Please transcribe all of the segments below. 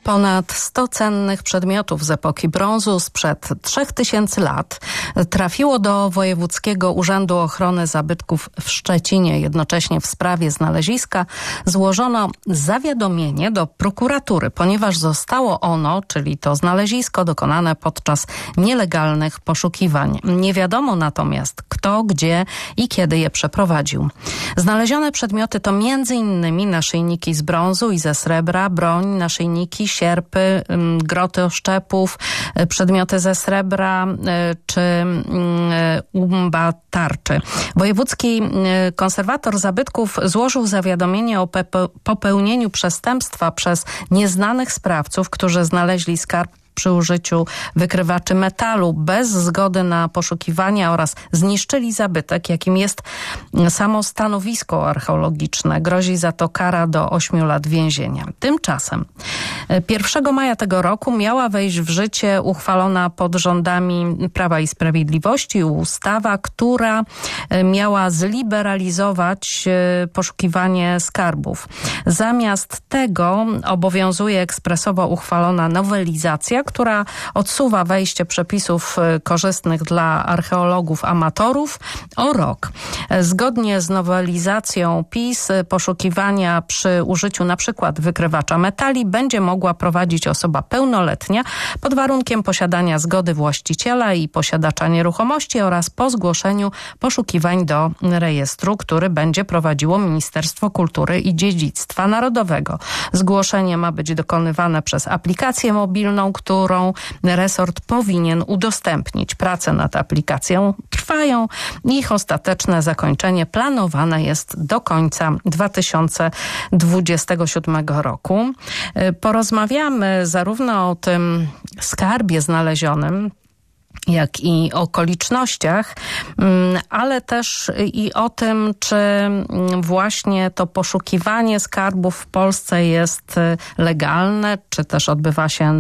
Ponad 100 cennych przedmiotów z epoki brązu sprzed 3000 lat trafiło do Wojewódzkiego Urzędu Ochrony Zabytków w Szczecinie. Jednocześnie w sprawie znaleziska złożono zawiadomienie do prokuratury, ponieważ zostało ono, czyli to znalezisko, dokonane podczas nielegalnych poszukiwań. Nie wiadomo natomiast kto, gdzie i kiedy je przeprowadził. Znalezione przedmioty to m.in. naszyjniki z brązu i ze srebra, broń, naszyjniki, sierpy, groty oszczepów, przedmioty ze srebra czy umba tarczy. Wojewódzki konserwator zabytków złożył zawiadomienie o popełnieniu przestępstwa przez nieznanych sprawców, którzy znaleźli skarb przy użyciu wykrywaczy metalu bez zgody na poszukiwania oraz zniszczyli zabytek, jakim jest samo stanowisko archeologiczne. Grozi za to kara do 8 lat więzienia. Tymczasem 1 maja tego roku miała wejść w życie uchwalona pod rządami Prawa i Sprawiedliwości ustawa, która miała zliberalizować poszukiwanie skarbów. Zamiast tego obowiązuje ekspresowo uchwalona nowelizacja, która odsuwa wejście przepisów korzystnych dla archeologów amatorów o rok. Zgodnie z nowelizacją PiS poszukiwania przy użyciu na przykład wykrywacza metali będzie mogła prowadzić osoba pełnoletnia pod warunkiem posiadania zgody właściciela i posiadacza nieruchomości oraz po zgłoszeniu poszukiwań do rejestru, który będzie prowadziło Ministerstwo Kultury i Dziedzictwa Narodowego. Zgłoszenie ma być dokonywane przez aplikację mobilną, którą resort powinien udostępnić. Prace nad aplikacją trwają. Ich ostateczne zakończenie planowane jest do końca 2027 roku. Porozmawiamy zarówno o tym skarbie znalezionym, jak i okolicznościach, ale też i o tym, czy właśnie to poszukiwanie skarbów w Polsce jest legalne, czy też odbywa się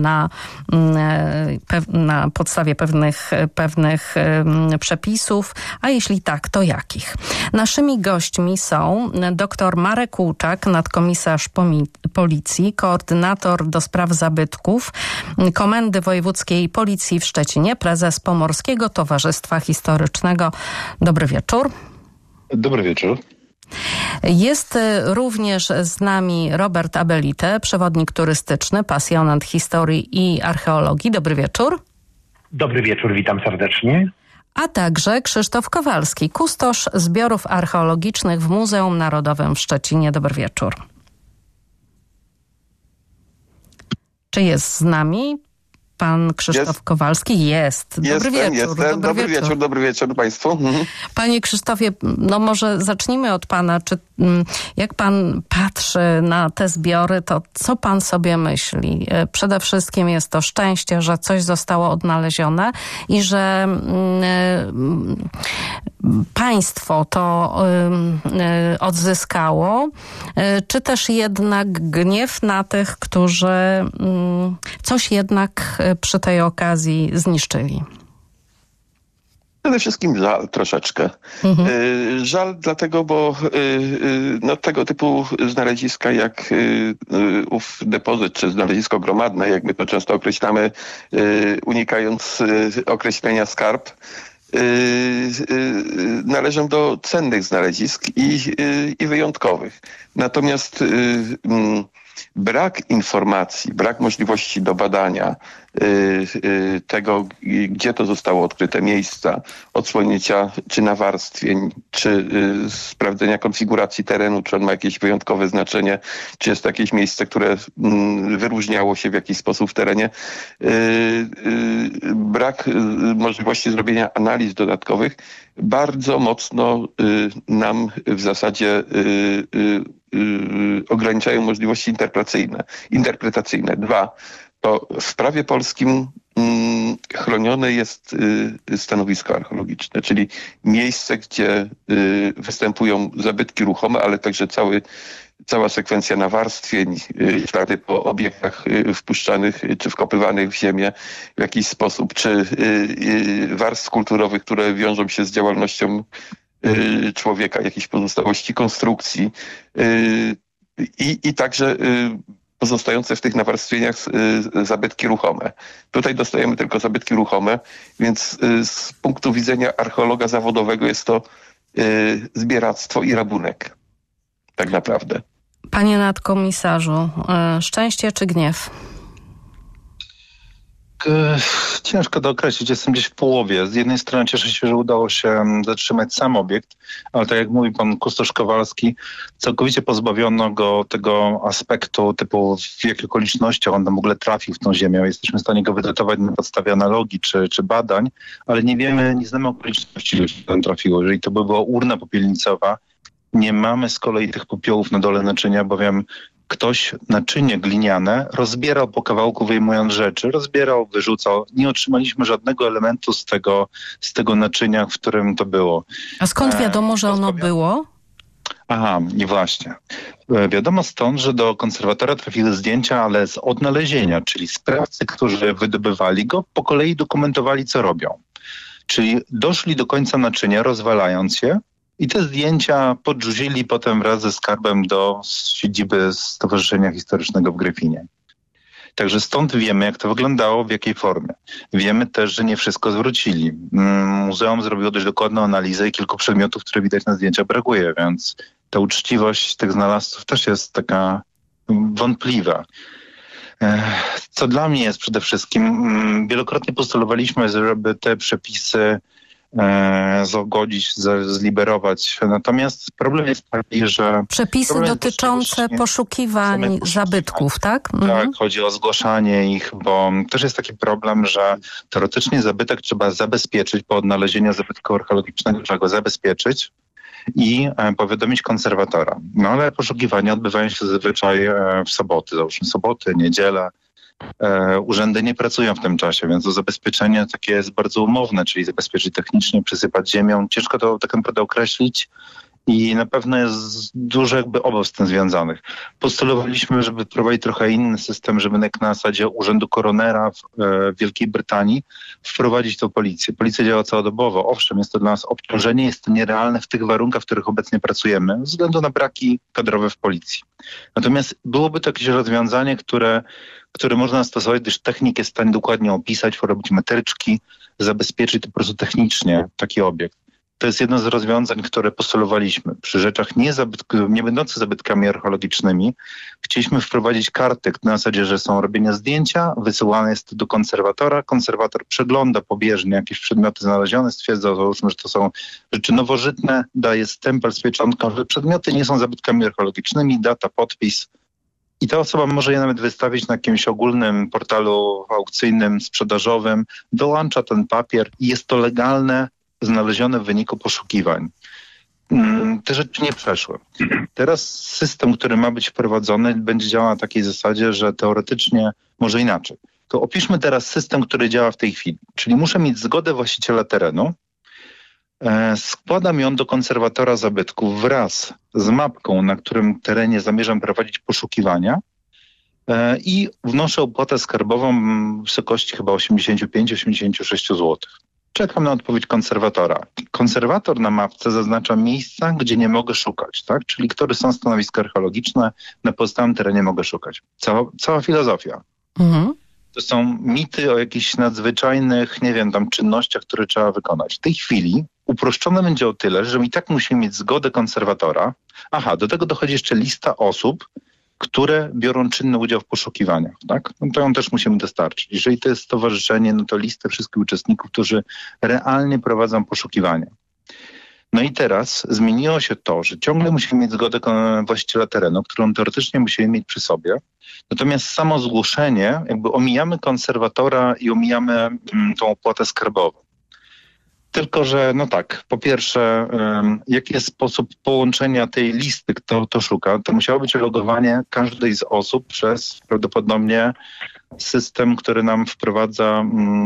na podstawie pewnych przepisów, a jeśli tak, to jakich? Naszymi gośćmi są dr Marek Łuczak, nadkomisarz Policji, koordynator do spraw zabytków Komendy Wojewódzkiej Policji w Szczecinie, prezes Pomorskiego Towarzystwa Historycznego. Dobry wieczór. Dobry wieczór. Jest również z nami Robert Abelite, przewodnik turystyczny, pasjonat historii i archeologii. Dobry wieczór. Dobry wieczór, witam serdecznie. A także Krzysztof Kowalski, kustosz zbiorów archeologicznych w Muzeum Narodowym w Szczecinie. Dobry wieczór. Czy jest z nami pan Krzysztof Kowalski? Jest. Dobry wieczór. Dobry wieczór Państwu. Panie Krzysztofie, no może zacznijmy od pana. Jak pan patrzy na te zbiory, to co pan sobie myśli? Przede wszystkim jest to szczęście, że coś zostało odnalezione i że państwo to odzyskało, czy też jednak gniew na tych, którzy coś jednak przy tej okazji zniszczyli? Przede wszystkim żal troszeczkę. Żal dlatego, bo tego typu znaleziska jak ów depozyt, czy znalezisko gromadne, jak my to często określamy, unikając określenia skarb, należą do cennych znalezisk i wyjątkowych. Natomiast brak informacji, brak możliwości do badania tego, gdzie to zostało odkryte, miejsca, odsłonięcia czy nawarstwień, czy sprawdzenia konfiguracji terenu, czy on ma jakieś wyjątkowe znaczenie, czy jest to jakieś miejsce, które wyróżniało się w jakiś sposób w terenie. Brak możliwości zrobienia analiz dodatkowych bardzo mocno nam w zasadzie ograniczają możliwości interpretacyjne. 2. To w prawie polskim chronione jest stanowisko archeologiczne, czyli miejsce, gdzie występują zabytki ruchome, ale także cała sekwencja nawarstwień, ślady po obiektach wpuszczanych czy wkopywanych w ziemię w jakiś sposób, czy warstw kulturowych, które wiążą się z działalnością człowieka, jakiejś pozostałości konstrukcji i także pozostające w tych nawarstwieniach zabytki ruchome. Tutaj dostajemy tylko zabytki ruchome, więc z punktu widzenia archeologa zawodowego jest to zbieractwo i rabunek. Tak naprawdę. Panie nadkomisarzu, szczęście czy gniew? Ciężko to określić, jestem gdzieś w połowie. Z jednej strony cieszę się, że udało się zatrzymać sam obiekt, ale tak jak mówi pan kustosz Kowalski, całkowicie pozbawiono go tego aspektu typu w jakich okolicznościach on tam w ogóle trafił w tą ziemię. Jesteśmy w stanie go wydatować na podstawie analogii czy badań, ale nie znamy okoliczności, w których tam trafiło. Jeżeli to by była urna popielnicowa, nie mamy z kolei tych popiołów na dole naczynia, bowiem ktoś naczynie gliniane rozbierał po kawałku, wyjmując rzeczy, wyrzucał. Nie otrzymaliśmy żadnego elementu z tego naczynia, w którym to było. A skąd wiadomo, że ono było? Aha, i właśnie. Wiadomo stąd, że do konserwatora trafiły zdjęcia, ale z odnalezienia, czyli sprawcy, którzy wydobywali go, po kolei dokumentowali, co robią. Czyli doszli do końca naczynia, rozwalając je, i te zdjęcia podrzucili potem wraz ze skarbem do siedziby Stowarzyszenia Historycznego w Gryfinie. Także stąd wiemy, jak to wyglądało, w jakiej formie. Wiemy też, że nie wszystko zwrócili. Muzeum zrobiło dość dokładną analizę i kilku przedmiotów, które widać na zdjęciach, brakuje, więc ta uczciwość tych znalazców też jest taka wątpliwa. Co dla mnie jest przede wszystkim, wielokrotnie postulowaliśmy, żeby te przepisy zgodzić, zliberować. Natomiast problem jest taki, że... Przepisy dotyczące poszukiwań zabytków, tak? Tak, chodzi o zgłaszanie ich, bo też jest taki problem, że teoretycznie zabytek trzeba zabezpieczyć po odnalezieniu zabytku archeologicznego, trzeba go zabezpieczyć i powiadomić konserwatora. No ale poszukiwania odbywają się zazwyczaj w soboty, załóżmy soboty, niedzielę. Urzędy nie pracują w tym czasie, więc to zabezpieczenie takie jest bardzo umowne, czyli zabezpieczyć technicznie, przysypać ziemią. Ciężko to tak naprawdę określić i na pewno jest dużo obaw z tym związanych. Postulowaliśmy, żeby wprowadzić trochę inny system, żeby na zasadzie urzędu koronera w Wielkiej Brytanii wprowadzić to policję. Policja działa całodobowo. Owszem, jest to dla nas obciążenie, jest to nierealne w tych warunkach, w których obecnie pracujemy, ze względu na braki kadrowe w policji. Natomiast byłoby to jakieś rozwiązanie, które można stosować, gdyż technik jest w stanie dokładnie opisać, robić metryczki, zabezpieczyć to po prostu technicznie taki obiekt. To jest jedno z rozwiązań, które postulowaliśmy. Przy rzeczach nie będących zabytkami archeologicznymi chcieliśmy wprowadzić karty na zasadzie, że są robione zdjęcia, wysyłane jest to do konserwatora, konserwator przegląda pobieżnie jakieś przedmioty znalezione, stwierdza, że to są rzeczy nowożytne, daje stempel z pieczątką, że przedmioty nie są zabytkami archeologicznymi, data, podpis. I ta osoba może je nawet wystawić na jakimś ogólnym portalu aukcyjnym, sprzedażowym, dołącza ten papier i jest to legalne, znalezione w wyniku poszukiwań. Te rzeczy nie przeszły. Teraz system, który ma być wprowadzony, będzie działał na takiej zasadzie, że teoretycznie może inaczej. To opiszmy teraz system, który działa w tej chwili. Czyli muszę mieć zgodę właściciela terenu, składam ją do konserwatora zabytków wraz z mapką, na którym terenie zamierzam prowadzić poszukiwania i wnoszę opłatę skarbową w wysokości chyba 85-86 zł. Czekam na odpowiedź konserwatora. Konserwator na mapce zaznacza miejsca, gdzie nie mogę szukać, tak? Czyli które są stanowiska archeologiczne, na pozostałym terenie mogę szukać. Cała filozofia. To są mity o jakichś nadzwyczajnych, czynnościach, które trzeba wykonać. W tej chwili uproszczone będzie o tyle, że i tak musimy mieć zgodę konserwatora. Aha, do tego dochodzi jeszcze lista osób, które biorą czynny udział w poszukiwaniach, tak? No to ją też musimy dostarczyć. Jeżeli to jest stowarzyszenie, no to listę wszystkich uczestników, którzy realnie prowadzą poszukiwania. No i teraz zmieniło się to, że ciągle musimy mieć zgodę właściciela terenu, którą teoretycznie musimy mieć przy sobie. Natomiast samo zgłoszenie, omijamy konserwatora i omijamy tą opłatę skarbową. Tylko że, po pierwsze, jaki jest sposób połączenia tej listy, kto to szuka, to musiało być logowanie każdej z osób przez prawdopodobnie system, który nam wprowadza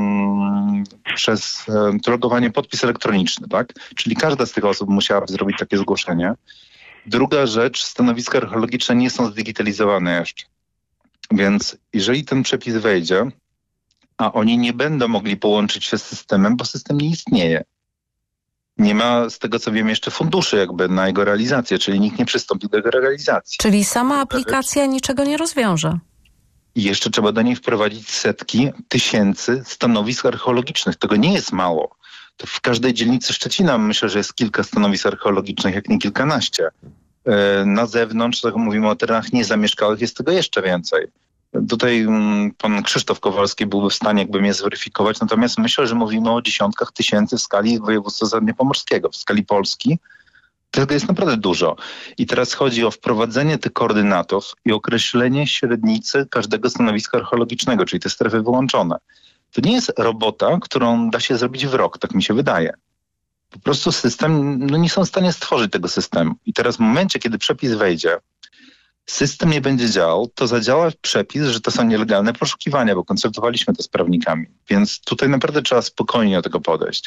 przez to logowanie podpis elektroniczny, tak? Czyli każda z tych osób musiała zrobić takie zgłoszenie. Druga rzecz, stanowiska archeologiczne nie są zdigitalizowane jeszcze. Więc jeżeli ten przepis wejdzie, a oni nie będą mogli połączyć się z systemem, bo system nie istnieje. Nie ma, z tego co wiem, jeszcze funduszy jakby na jego realizację, czyli nikt nie przystąpił do jego realizacji. Czyli sama aplikacja niczego nie rozwiąże. I jeszcze trzeba do niej wprowadzić setki tysięcy stanowisk archeologicznych. Tego nie jest mało. To w każdej dzielnicy Szczecina myślę, że jest kilka stanowisk archeologicznych, jak nie kilkanaście. Na zewnątrz, tak mówimy o terenach niezamieszkałych, jest tego jeszcze więcej. Tutaj pan Krzysztof Kowalski byłby w stanie jakby mnie zweryfikować, natomiast myślę, że mówimy o dziesiątkach tysięcy w skali województwa zachodniopomorskiego, w skali Polski. Tego jest naprawdę dużo. I teraz chodzi o wprowadzenie tych koordynatów i określenie średnicy każdego stanowiska archeologicznego, czyli te strefy wyłączone. To nie jest robota, którą da się zrobić w rok, tak mi się wydaje. Po prostu system, nie są w stanie stworzyć tego systemu. I teraz w momencie, kiedy przepis wejdzie, system nie będzie działał, to zadziała przepis, że to są nielegalne poszukiwania, bo konsultowaliśmy to z prawnikami. Więc tutaj naprawdę trzeba spokojnie do tego podejść.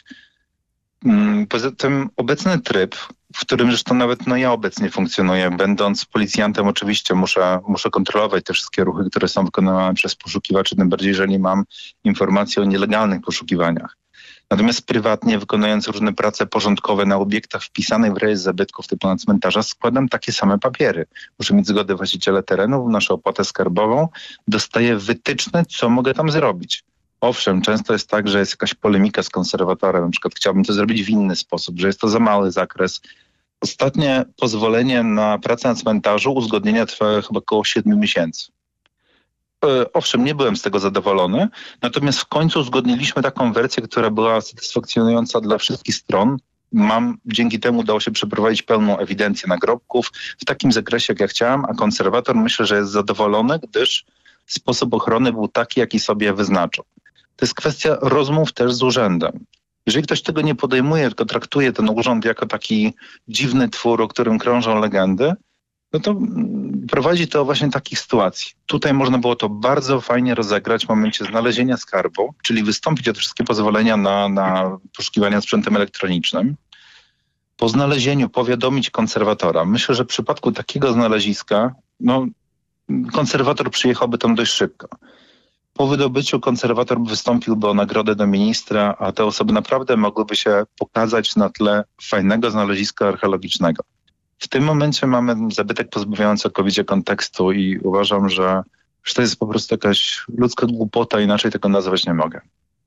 Poza tym obecny tryb, w którym zresztą nawet ja obecnie funkcjonuję, będąc policjantem oczywiście muszę kontrolować te wszystkie ruchy, które są wykonywane przez poszukiwaczy, tym bardziej jeżeli mam informacje o nielegalnych poszukiwaniach. Natomiast prywatnie, wykonując różne prace porządkowe na obiektach wpisanych w rejestr zabytków typu na cmentarza, składam takie same papiery. Muszę mieć zgodę właściciela terenu, wnoszę opłatę skarbową, dostaję wytyczne, co mogę tam zrobić. Owszem, często jest tak, że jest jakaś polemika z konserwatorem, na przykład chciałbym to zrobić w inny sposób, że jest to za mały zakres. Ostatnie pozwolenie na pracę na cmentarzu, uzgodnienia trwały chyba około 7 miesięcy. Owszem, nie byłem z tego zadowolony, natomiast w końcu uzgodniliśmy taką wersję, która była satysfakcjonująca dla wszystkich stron. Dzięki temu udało się przeprowadzić pełną ewidencję nagrobków w takim zakresie, jak ja chciałem, a konserwator myślę, że jest zadowolony, gdyż sposób ochrony był taki, jaki sobie wyznaczył. To jest kwestia rozmów też z urzędem. Jeżeli ktoś tego nie podejmuje, tylko traktuje ten urząd jako taki dziwny twór, o którym krążą legendy, no to prowadzi do właśnie takich sytuacji. Tutaj można było to bardzo fajnie rozegrać w momencie znalezienia skarbu, czyli wystąpić o te wszystkie pozwolenia na poszukiwania sprzętem elektronicznym. Po znalezieniu powiadomić konserwatora. Myślę, że w przypadku takiego znaleziska konserwator przyjechałby tam dość szybko. Po wydobyciu konserwator wystąpiłby o nagrodę do ministra, a te osoby naprawdę mogłyby się pokazać na tle fajnego znaleziska archeologicznego. W tym momencie mamy zabytek pozbawiający całkowicie kontekstu i uważam, że to jest po prostu jakaś ludzka głupota, inaczej tego nazwać nie mogę.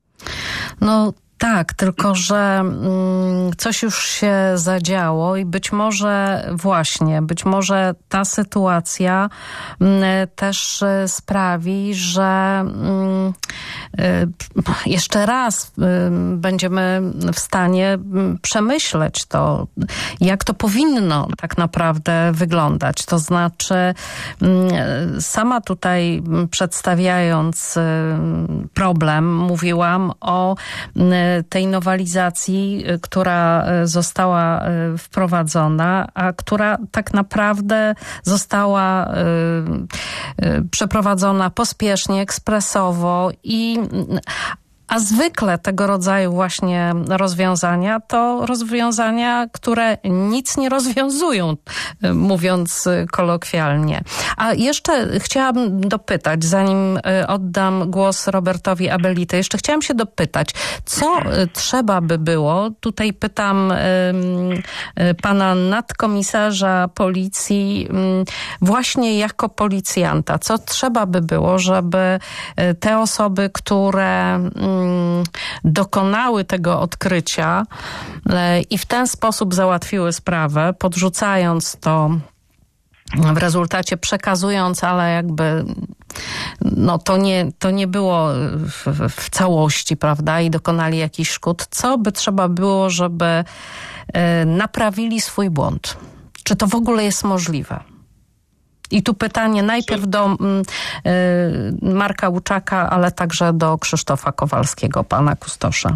No tak, tylko że coś już się zadziało i być może ta sytuacja też sprawi, że jeszcze raz będziemy w stanie przemyśleć to, jak to powinno tak naprawdę wyglądać. To znaczy sama tutaj przedstawiając problem mówiłam o tej nowelizacji, która została wprowadzona, a która tak naprawdę została przeprowadzona pospiesznie, ekspresowo a zwykle tego rodzaju właśnie rozwiązania to rozwiązania, które nic nie rozwiązują, mówiąc kolokwialnie. A jeszcze chciałam dopytać, zanim oddam głos Robertowi Abelity, jeszcze chciałam się dopytać, co trzeba by było, tutaj pytam pana nadkomisarza policji właśnie jako policjanta, co trzeba by było, żeby te osoby, które dokonały tego odkrycia i w ten sposób załatwiły sprawę, podrzucając to w rezultacie, przekazując, ale jakby to nie było w całości, prawda, i dokonali jakichś szkód. Co by trzeba było, żeby naprawili swój błąd? Czy to w ogóle jest możliwe? I tu pytanie najpierw do Marka Łuczaka, ale także do Krzysztofa Kowalskiego, pana kustosza.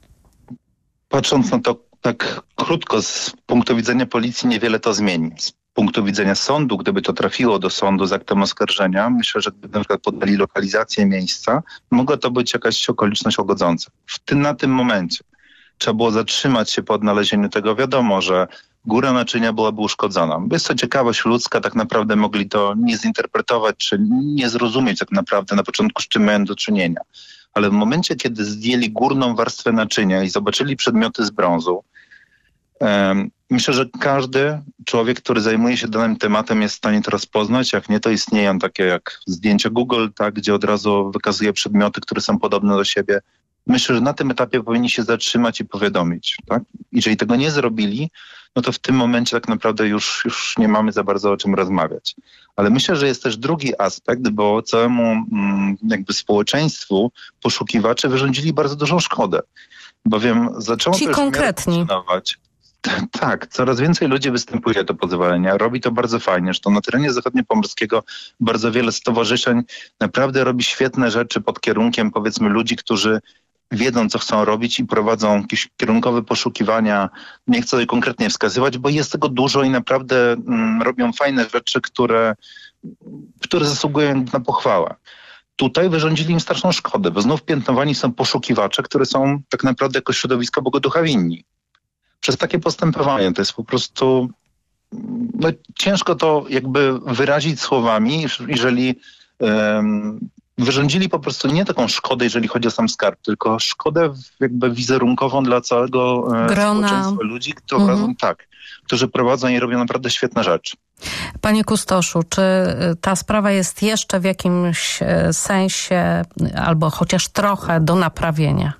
Patrząc na to tak krótko, z punktu widzenia policji niewiele to zmieni. Z punktu widzenia sądu, gdyby to trafiło do sądu z aktem oskarżenia, myślę, że gdyby na przykład podali lokalizację miejsca, mogła to być jakaś okoliczność łagodząca. Na tym momencie trzeba było zatrzymać się po odnalezieniu tego. Wiadomo, że góra naczynia byłaby uszkodzona. Jest to ciekawość ludzka, tak naprawdę mogli to nie zinterpretować, czy nie zrozumieć tak naprawdę na początku, z czym mają do czynienia. Ale w momencie, kiedy zdjęli górną warstwę naczynia i zobaczyli przedmioty z brązu, Myślę, że każdy człowiek, który zajmuje się danym tematem, jest w stanie to rozpoznać. Jak nie, to istnieją takie jak zdjęcia Google, tak, gdzie od razu wykazuje przedmioty, które są podobne do siebie. Myślę, że na tym etapie powinni się zatrzymać i powiadomić. Tak? Jeżeli tego nie zrobili, no to w tym momencie tak naprawdę już nie mamy za bardzo o czym rozmawiać. Ale myślę, że jest też drugi aspekt, bo całemu jakby społeczeństwu poszukiwacze wyrządzili bardzo dużą szkodę. Bowiem zaczęło Ci też konkretni. funkcjonować. Tak, coraz więcej ludzi występuje do pozwolenia. Robi to bardzo fajnie. Zresztą na terenie zachodniopomorskiego bardzo wiele stowarzyszeń naprawdę robi świetne rzeczy pod kierunkiem, powiedzmy, ludzi, którzy wiedzą, co chcą robić i prowadzą jakieś kierunkowe poszukiwania. Nie chcę je konkretnie wskazywać, bo jest tego dużo i naprawdę robią fajne rzeczy, które zasługują na pochwałę. Tutaj wyrządzili im straszną szkodę, bo znów piętnowani są poszukiwacze, które są tak naprawdę jako środowisko Boga Ducha winni. Przez takie postępowanie to jest po prostu ciężko to jakby wyrazić słowami, jeżeli wyrządzili po prostu nie taką szkodę, jeżeli chodzi o sam skarb, tylko szkodę jakby wizerunkową dla całego społeczeństwa ludzi, którzy prowadzą i robią naprawdę świetne rzeczy. Panie kustoszu, czy ta sprawa jest jeszcze w jakimś sensie albo chociaż trochę do naprawienia?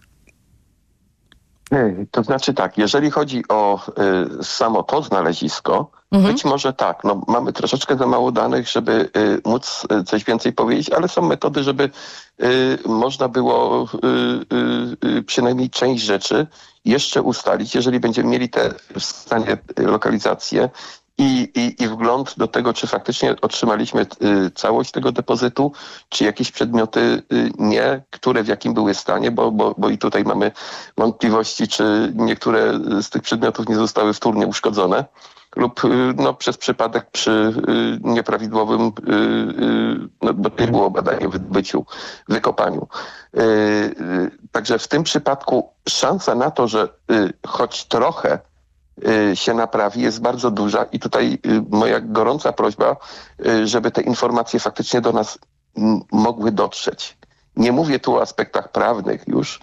To znaczy tak, jeżeli chodzi o samo to znalezisko, być może tak, no, mamy troszeczkę za mało danych, żeby móc coś więcej powiedzieć, ale są metody, żeby można było przynajmniej część rzeczy jeszcze ustalić, jeżeli będziemy mieli te w stanie lokalizację i wgląd do tego, czy faktycznie otrzymaliśmy całość tego depozytu, czy jakieś przedmioty nie, które w jakim były stanie, bo i tutaj mamy wątpliwości, czy niektóre z tych przedmiotów nie zostały wtórnie uszkodzone lub przez przypadek przy nieprawidłowym, bo nie było badania, wydobyciu, wykopaniu. Także w tym przypadku szansa na to, że choć trochę się naprawi, jest bardzo duża i tutaj moja gorąca prośba, żeby te informacje faktycznie do nas mogły dotrzeć. Nie mówię tu o aspektach prawnych już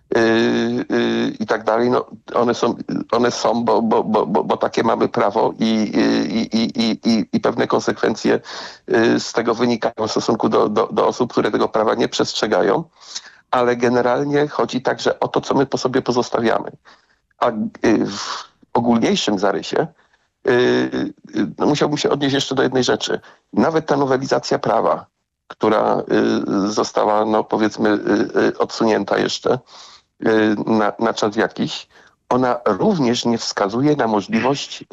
i tak dalej. No, one są, bo takie mamy prawo i pewne konsekwencje z tego wynikają w stosunku do osób, które tego prawa nie przestrzegają, ale generalnie chodzi także o to, co my po sobie pozostawiamy. A w ogólniejszym zarysie musiałbym się odnieść jeszcze do jednej rzeczy. Nawet ta nowelizacja prawa, która została, powiedzmy, odsunięta jeszcze na czas jakiś, ona również nie wskazuje na możliwość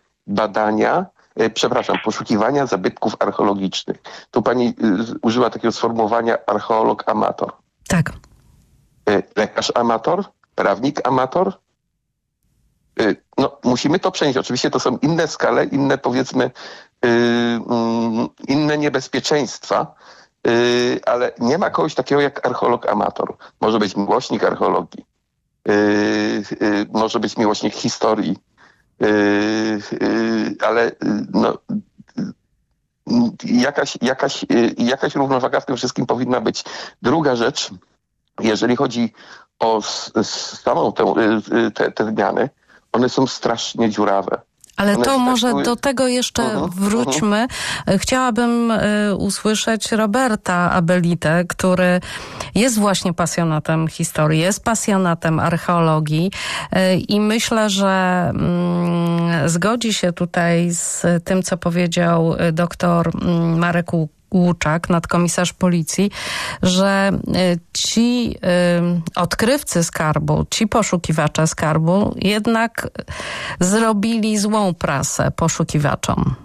poszukiwania zabytków archeologicznych. Tu pani użyła takiego sformułowania archeolog amator. Tak. Lekarz amator? Prawnik amator? Musimy to przenieść. Oczywiście to są inne skale, inne, powiedzmy, inne niebezpieczeństwa, ale nie ma kogoś takiego jak archeolog amator. Może być miłośnik archeologii, może być miłośnik historii, ale jakaś równowaga w tym wszystkim powinna być. Druga rzecz, jeżeli chodzi o samą te zmiany, one są strasznie dziurawe. Ale to może do tego jeszcze wróćmy. Chciałabym usłyszeć Roberta Abelitę, który jest właśnie pasjonatem historii, jest pasjonatem archeologii i myślę, że zgodzi się tutaj z tym, co powiedział doktor Marek Łuczak, nadkomisarz policji, że ci odkrywcy skarbu, ci poszukiwacze skarbu jednak zrobili złą prasę poszukiwaczom.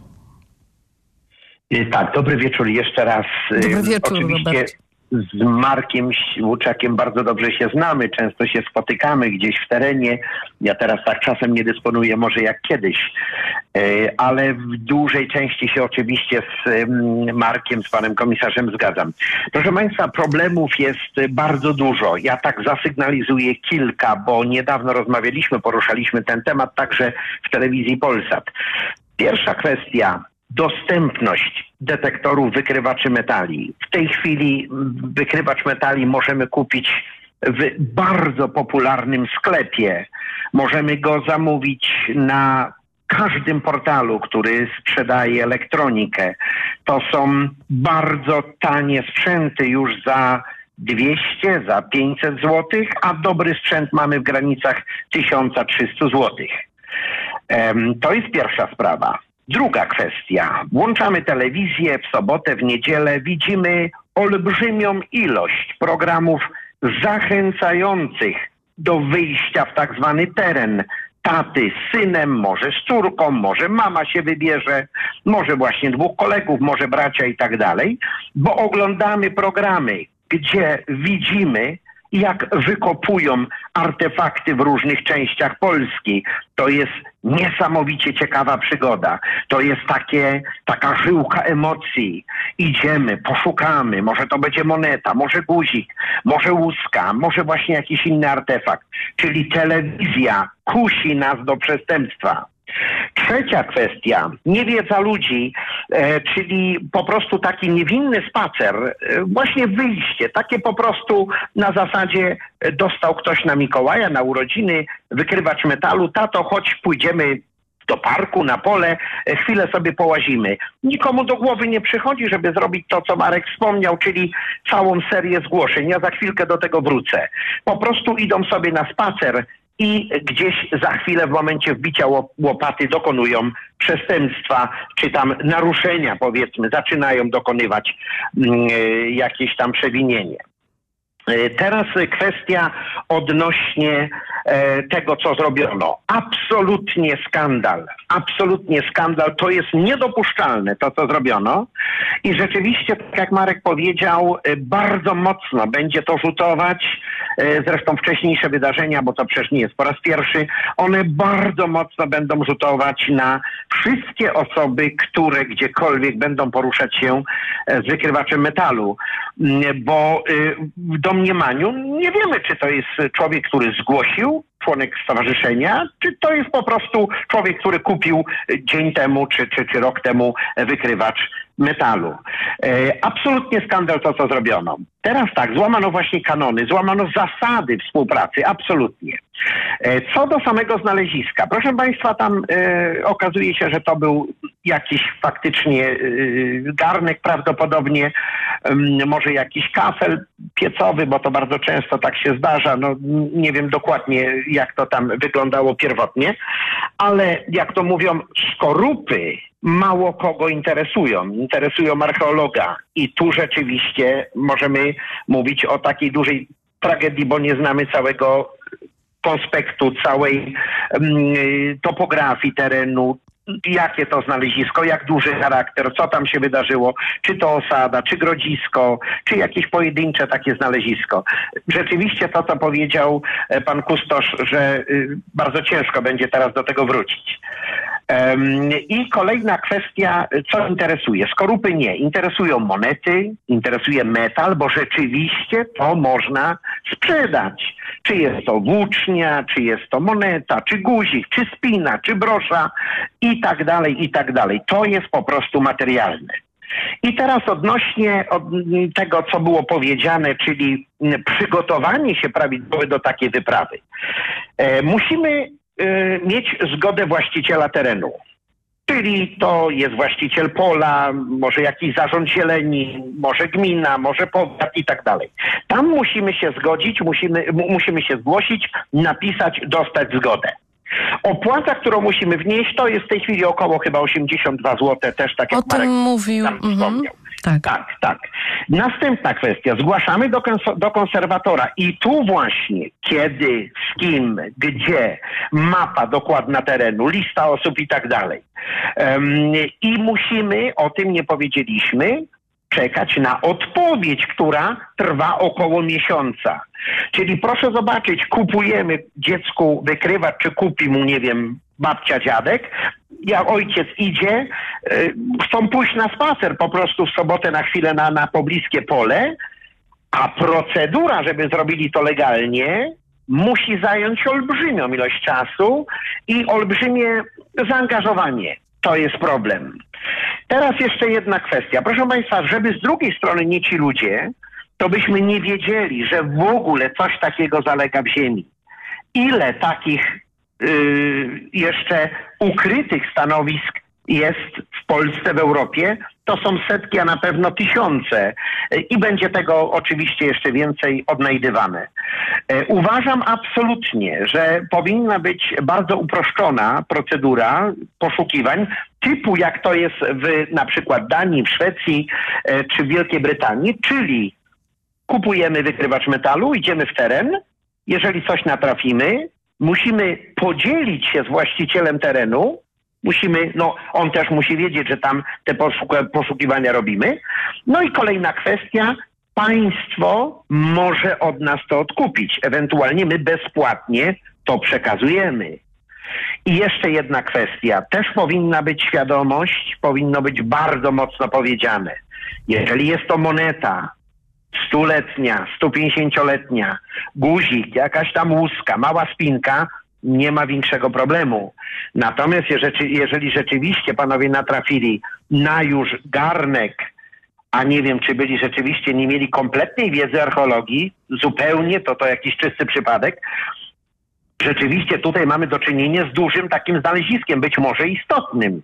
Tak, dobry wieczór jeszcze raz. Dobry wieczór, oczywiście Robert. Z Markiem Łuczakiem bardzo dobrze się znamy, często się spotykamy gdzieś w terenie. Ja teraz tak czasem nie dysponuję może jak kiedyś, ale w dużej części się oczywiście z Markiem, z panem komisarzem zgadzam. Proszę państwa, problemów jest bardzo dużo. Ja tak zasygnalizuję kilka, bo niedawno rozmawialiśmy, poruszaliśmy ten temat także w telewizji Polsat. Pierwsza kwestia. Dostępność detektorów wykrywaczy metali. W tej chwili wykrywacz metali możemy kupić w bardzo popularnym sklepie. Możemy go zamówić na każdym portalu, który sprzedaje elektronikę. To są bardzo tanie sprzęty już za 200, za 500 zł, a dobry sprzęt mamy w granicach 1300 zł. To jest pierwsza sprawa. Druga kwestia. Włączamy telewizję w sobotę, w niedzielę. Widzimy olbrzymią ilość programów zachęcających do wyjścia w tak zwany teren. Taty z synem, może z córką, może mama się wybierze, może właśnie 2 kolegów, może bracia i tak dalej, bo oglądamy programy, gdzie widzimy, jak wykopują artefakty w różnych częściach Polski. To jest niesamowicie ciekawa przygoda. To jest taka żyłka emocji. Idziemy, poszukamy, może to będzie moneta, może guzik, może łuska, może właśnie jakiś inny artefakt. Czyli telewizja kusi nas do przestępstwa. Trzecia kwestia, niewiedza ludzi, czyli po prostu taki niewinny spacer, właśnie wyjście, takie po prostu na zasadzie dostał ktoś na Mikołaja, na urodziny, wykrywacz metalu, tato, chodź pójdziemy do parku, na pole, chwilę sobie połazimy. Nikomu do głowy nie przychodzi, żeby zrobić to, co Marek wspomniał, czyli całą serię zgłoszeń. Ja za chwilkę do tego wrócę. Po prostu idą sobie na spacer i gdzieś za chwilę w momencie wbicia łopaty dokonują przestępstwa, czy tam naruszenia, powiedzmy, zaczynają dokonywać jakieś tam przewinienie. Teraz kwestia odnośnie tego, co zrobiono. Absolutnie skandal. To jest niedopuszczalne, to, co zrobiono. I rzeczywiście, tak jak Marek powiedział, bardzo mocno będzie to rzutować. Zresztą wcześniejsze wydarzenia, bo to przecież nie jest po raz pierwszy, one bardzo mocno będą rzutować na wszystkie osoby, które gdziekolwiek będą poruszać się z wykrywaczem metalu. Bo w domniemaniu nie wiemy, czy to jest człowiek, który zgłosił, członek stowarzyszenia, czy to jest po prostu człowiek, który kupił dzień temu, czy rok temu wykrywacz metalu. Absolutnie skandal to, co zrobiono. Teraz tak, złamano właśnie kanony, złamano zasady współpracy, absolutnie. Co do samego znaleziska, proszę Państwa, tam okazuje się, że to był jakiś faktycznie garnek prawdopodobnie, może jakiś kafel piecowy, bo to bardzo często tak się zdarza, no nie wiem dokładnie, jak to tam wyglądało pierwotnie, ale jak to mówią, skorupy mało kogo interesują archeologa i tu rzeczywiście możemy mówić o takiej dużej tragedii, bo nie znamy całego konspektu, całej topografii terenu, jakie to znalezisko, jak duży charakter, co tam się wydarzyło, czy to osada, czy grodzisko, czy jakieś pojedyncze takie znalezisko. Rzeczywiście to, co powiedział pan kustosz, że bardzo ciężko będzie teraz do tego wrócić. I kolejna kwestia, co interesuje? Skorupy nie. Interesują monety, interesuje metal, bo rzeczywiście to można sprzedać. Czy jest to włócznia, czy jest to moneta, czy guzik, czy spina, czy brosza i tak dalej, i tak dalej. To jest po prostu materialne. I teraz odnośnie tego, co było powiedziane, czyli przygotowanie się prawidłowe do takiej wyprawy. Musimy mieć zgodę właściciela terenu. Czyli to jest właściciel pola, może jakiś zarząd zieleni, może gmina, może powiat i tak dalej. Tam musimy się zgodzić, musimy się zgłosić, napisać, dostać zgodę. Opłata, którą musimy wnieść, to jest w tej chwili około chyba 82 zł, też tak jak Marek mówił. Wspomniał. Tak. Następna kwestia. Zgłaszamy do konserwatora i tu właśnie kiedy, z kim, gdzie, mapa dokładna terenu, lista osób i tak dalej. I musimy, o tym nie powiedzieliśmy, czekać na odpowiedź, która trwa około miesiąca. Czyli proszę zobaczyć, kupujemy dziecku wykrywacz, czy kupi mu, nie wiem, babcia, dziadek, jak ojciec idzie, chcą pójść na spacer po prostu w sobotę na chwilę na pobliskie pole, a procedura, żeby zrobili to legalnie, musi zająć olbrzymią ilość czasu i olbrzymie zaangażowanie. To jest problem. Teraz jeszcze jedna kwestia. Proszę Państwa, żeby z drugiej strony nie ci ludzie, to byśmy nie wiedzieli, że w ogóle coś takiego zalega w ziemi. Ile takich jeszcze ukrytych stanowisk jest w Polsce, w Europie, to są setki, a na pewno tysiące. I będzie tego oczywiście jeszcze więcej odnajdywane. Uważam absolutnie, że powinna być bardzo uproszczona procedura poszukiwań, typu jak to jest na przykład Danii, w Szwecji czy w Wielkiej Brytanii, czyli kupujemy wykrywacz metalu, idziemy w teren, jeżeli coś natrafimy, musimy podzielić się z właścicielem terenu, on też musi wiedzieć, że tam te poszukiwania robimy. No i kolejna kwestia, państwo może od nas to odkupić. Ewentualnie my bezpłatnie to przekazujemy. I jeszcze jedna kwestia. Też powinna być świadomość, powinno być bardzo mocno powiedziane. Jeżeli jest to moneta 100-letnia, 150-letnia, guzik, jakaś tam łuska, mała spinka, nie ma większego problemu. Natomiast jeżeli rzeczywiście panowie natrafili na już garnek, a nie wiem, czy byli rzeczywiście, nie mieli kompletnej wiedzy archeologii, zupełnie, to jakiś czysty przypadek, rzeczywiście tutaj mamy do czynienia z dużym takim znaleziskiem, być może istotnym.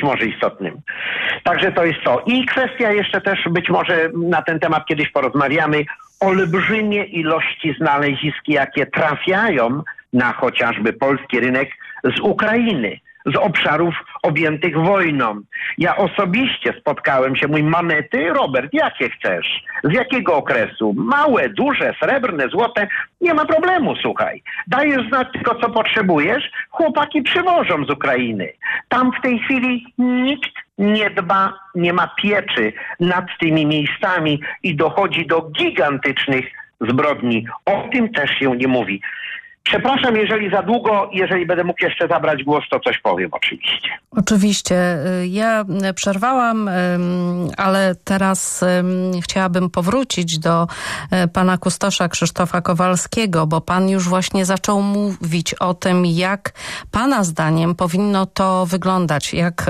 Także to jest to. I kwestia jeszcze też, być może na ten temat kiedyś porozmawiamy, olbrzymie ilości znalezisk, jakie trafiają na chociażby polski rynek z Ukrainy, z obszarów objętych wojną. Ja osobiście spotkałem się, monety, Robert, jakie chcesz? Z jakiego okresu? Małe, duże, srebrne, złote? Nie ma problemu, słuchaj. Dajesz znać tylko, co potrzebujesz, chłopaki przywożą z Ukrainy. Tam w tej chwili nikt nie dba, nie ma pieczy nad tymi miejscami i dochodzi do gigantycznych zbrodni. O tym też się nie mówi. Przepraszam, jeżeli za długo, jeżeli będę mógł jeszcze zabrać głos, to coś powiem oczywiście. Oczywiście. Ja przerwałam, ale teraz chciałabym powrócić do pana kustosza Krzysztofa Kowalskiego, bo pan już właśnie zaczął mówić o tym, jak pana zdaniem powinno to wyglądać, jak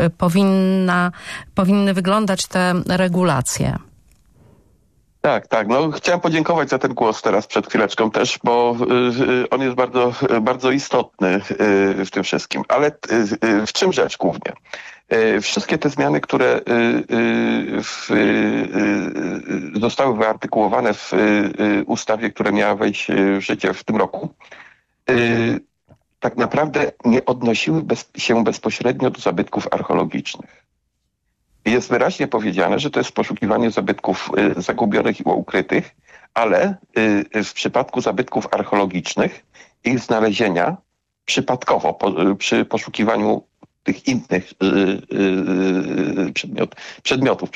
powinny wyglądać te regulacje. Tak. No, chciałem podziękować za ten głos teraz przed chwileczką też, bo on jest bardzo, bardzo istotny w tym wszystkim. Ale w czym rzecz głównie? Wszystkie te zmiany, które zostały wyartykułowane w ustawie, która miała wejść w życie w tym roku, tak naprawdę nie odnosiły się bezpośrednio do zabytków archeologicznych. Jest wyraźnie powiedziane, że to jest poszukiwanie zabytków zagubionych i ukrytych, ale w przypadku zabytków archeologicznych ich znalezienia przypadkowo przy poszukiwaniu tych innych przedmiotów,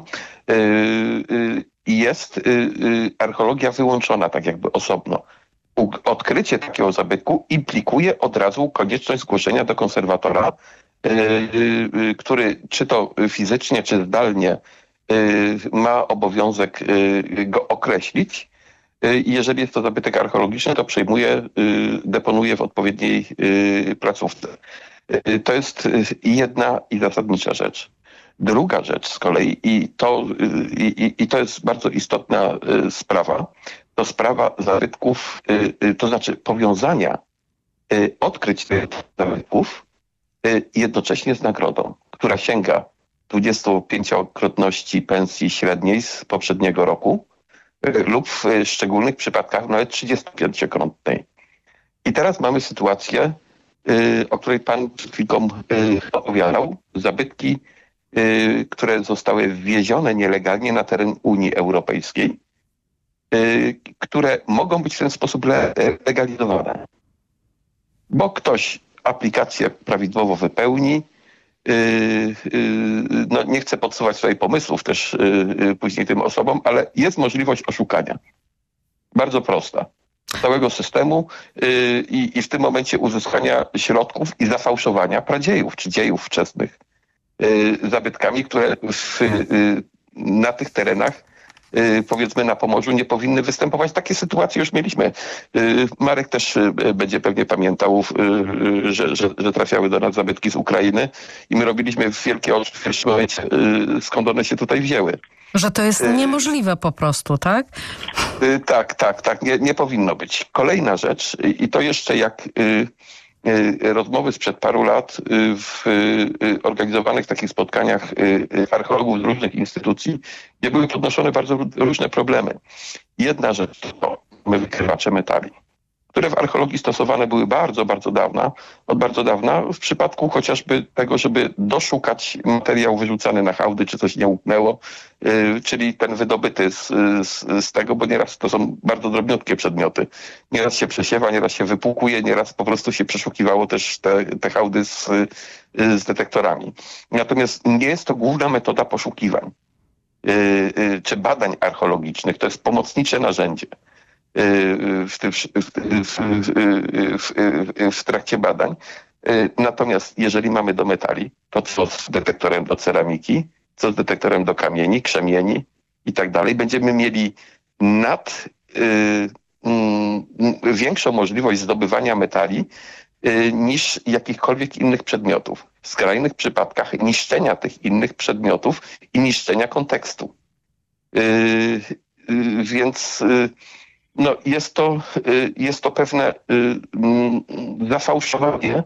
jest archeologia wyłączona tak jakby osobno. Odkrycie takiego zabytku implikuje od razu konieczność zgłoszenia do konserwatora, który czy to fizycznie, czy zdalnie ma obowiązek go określić. I jeżeli jest to zabytek archeologiczny, to deponuje w odpowiedniej placówce. To jest jedna i zasadnicza rzecz. Druga rzecz z kolei, i to jest bardzo istotna sprawa, to sprawa zabytków, to znaczy powiązania odkryć tych zabytków jednocześnie z nagrodą, która sięga 25-krotności pensji średniej z poprzedniego roku lub w szczególnych przypadkach nawet 35-krotnej. I teraz mamy sytuację, o której pan przed chwilą opowiadał. Zabytki, które zostały wwiezione nielegalnie na teren Unii Europejskiej, które mogą być w ten sposób legalizowane. Bo ktoś aplikację prawidłowo wypełni. No, nie chcę podsuwać swoich pomysłów też później tym osobom, ale jest możliwość oszukania. Bardzo prosta. Całego systemu i w tym momencie uzyskania środków i zafałszowania pradziejów czy dziejów wczesnych zabytkami, które na tych terenach, powiedzmy na Pomorzu, nie powinny występować. Takie sytuacje już mieliśmy. Marek też będzie pewnie pamiętał, że trafiały do nas zabytki z Ukrainy i my robiliśmy wielkie oczy w pierwszym momencie, skąd one się tutaj wzięły. Że to jest niemożliwe po prostu, tak? Tak. Nie powinno być. Kolejna rzecz, i to jeszcze jak rozmowy sprzed paru lat w organizowanych takich spotkaniach archeologów z różnych instytucji, gdzie były podnoszone bardzo różne problemy. Jedna rzecz to wykrywacze metali, które w archeologii stosowane były od bardzo dawna, w przypadku chociażby tego, żeby doszukać materiał wyrzucany na hałdy, czy coś nie umknęło, czyli ten wydobyty z tego, bo nieraz to są bardzo drobniutkie przedmioty. Nieraz się przesiewa, nieraz się wypłukuje, nieraz po prostu się przeszukiwało też te hałdy z detektorami. Natomiast nie jest to główna metoda poszukiwań czy badań archeologicznych, to jest pomocnicze narzędzie w trakcie badań. Natomiast jeżeli mamy do metali, to co z detektorem do ceramiki, co z detektorem do kamieni, krzemieni i tak dalej, będziemy mieli większą możliwość zdobywania metali niż jakichkolwiek innych przedmiotów. W skrajnych przypadkach niszczenia tych innych przedmiotów i niszczenia kontekstu. Więc jest to pewne zafałszowanie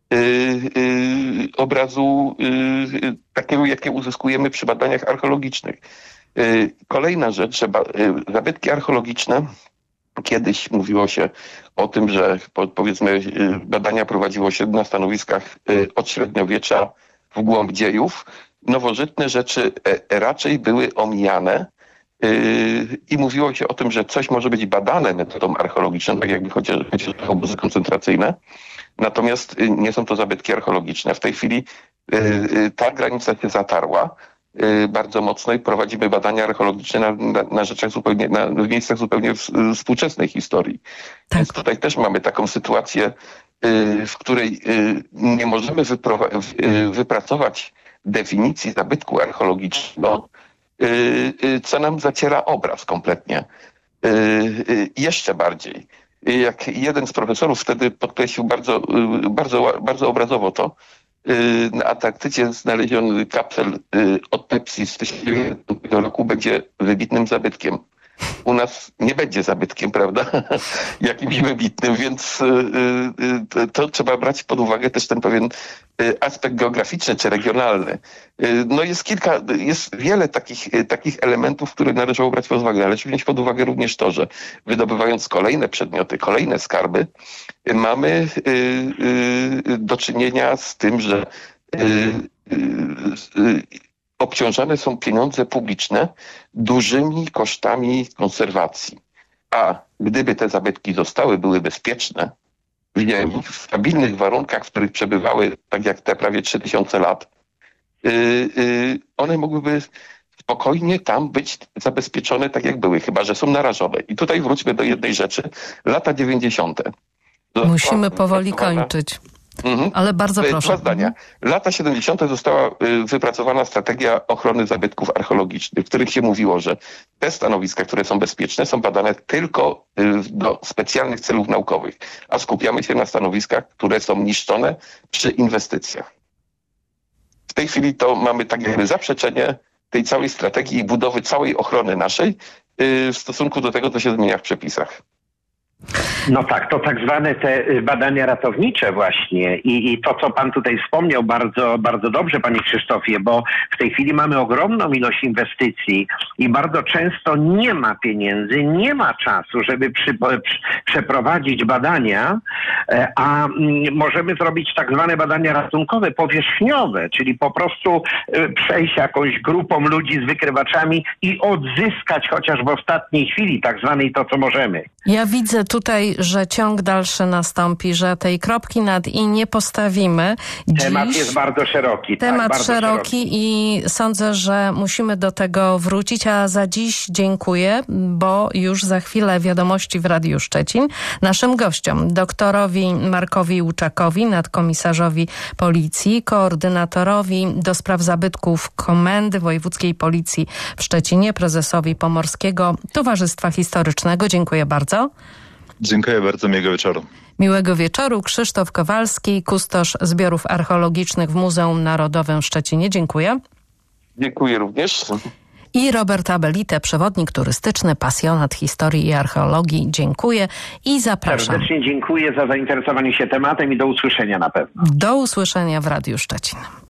obrazu takiego, jakie uzyskujemy przy badaniach archeologicznych. Kolejna rzecz, że zabytki archeologiczne, kiedyś mówiło się o tym, że powiedzmy badania prowadziło się na stanowiskach od średniowiecza w głąb dziejów. Nowożytne rzeczy raczej były omijane i mówiło się o tym, że coś może być badane metodą archeologiczną, tak jakby chociażby obozy koncentracyjne. Natomiast nie są to zabytki archeologiczne. W tej chwili ta granica się zatarła bardzo mocno i prowadzimy badania archeologiczne na rzeczach zupełnie, w miejscach zupełnie współczesnej historii. Tak. Więc tutaj też mamy taką sytuację, w której nie możemy wypracować definicji zabytku archeologicznego, co nam zaciera obraz kompletnie. Jeszcze bardziej. Jak jeden z profesorów wtedy podkreślił bardzo obrazowo to, na Antarktydzie znaleziony kapsel od Pepsi z 1900 roku będzie wybitnym zabytkiem. U nas nie będzie zabytkiem, prawda? Jakimś wybitnym, więc to trzeba brać pod uwagę też ten pewien aspekt geograficzny czy regionalny. No jest wiele takich elementów, które należało brać pod uwagę, ale trzeba wziąć pod uwagę również to, że wydobywając kolejne przedmioty, kolejne skarby, mamy do czynienia z tym, że obciążane są pieniądze publiczne dużymi kosztami konserwacji. A gdyby te zabytki były bezpieczne, w stabilnych warunkach, w których przebywały, tak jak te prawie 3000 lat, one mogłyby spokojnie tam być zabezpieczone tak jak były, chyba że są narażone. I tutaj wróćmy do jednej rzeczy. Lata 90. Musimy powoli kończyć. Ale bardzo proszę. 2 zdania. Lata 70. została wypracowana strategia ochrony zabytków archeologicznych, w których się mówiło, że te stanowiska, które są bezpieczne, są badane tylko do specjalnych celów naukowych, a skupiamy się na stanowiskach, które są niszczone przy inwestycjach. W tej chwili to mamy tak jakby zaprzeczenie tej całej strategii i budowy całej ochrony naszej w stosunku do tego, co się zmienia w przepisach. No tak, to tak zwane te badania ratownicze właśnie i to, co pan tutaj wspomniał bardzo, bardzo dobrze, panie Krzysztofie, bo w tej chwili mamy ogromną ilość inwestycji i bardzo często nie ma pieniędzy, nie ma czasu, żeby przeprowadzić badania, a możemy zrobić tak zwane badania ratunkowe, powierzchniowe, czyli po prostu przejść jakąś grupą ludzi z wykrywaczami i odzyskać chociaż w ostatniej chwili tak zwanej to, co możemy. Ja widzę tutaj, że ciąg dalszy nastąpi, że tej kropki nad i nie postawimy. Temat jest bardzo szeroki. Temat bardzo szeroki i sądzę, że musimy do tego wrócić, a za dziś dziękuję, bo już za chwilę wiadomości w Radiu Szczecin. Naszym gościom doktorowi Markowi Łuczakowi, nadkomisarzowi policji, koordynatorowi do spraw zabytków Komendy Wojewódzkiej Policji w Szczecinie, prezesowi Pomorskiego Towarzystwa Historycznego. Dziękuję bardzo. Dziękuję bardzo, miłego wieczoru. Miłego wieczoru. Krzysztof Kowalski, kustosz zbiorów archeologicznych w Muzeum Narodowym w Szczecinie. Dziękuję. Dziękuję również. I Robert Abelite, przewodnik turystyczny, pasjonat historii i archeologii. Dziękuję i zapraszam. Serdecznie dziękuję za zainteresowanie się tematem i do usłyszenia na pewno. Do usłyszenia w Radiu Szczecin.